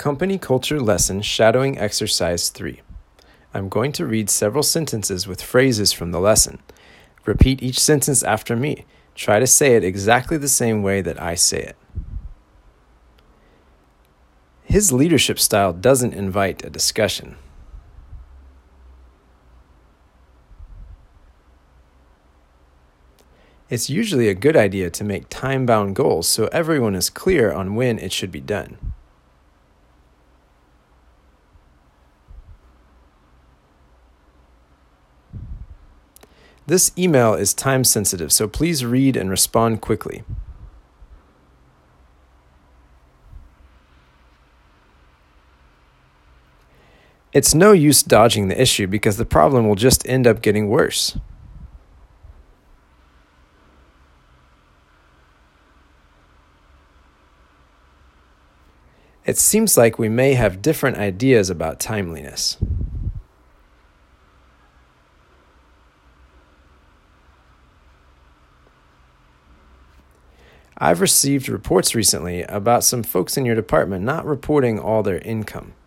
Company Culture Lesson Shadowing Exercise 3. I'm going to read several sentences with phrases from the lesson. Repeat each sentence after me. Try to say it exactly the same way that I say it. His leadership style doesn't invite a discussion. It's usually a good idea to make time-bound goals so everyone is clear on when it should be done. This email is time-sensitive, so please read and respond quickly. It's no use dodging the issue because the problem will just end up getting worse. It seems like we may have different ideas about timeliness. I've received reports recently about some folks in your department not reporting all their income.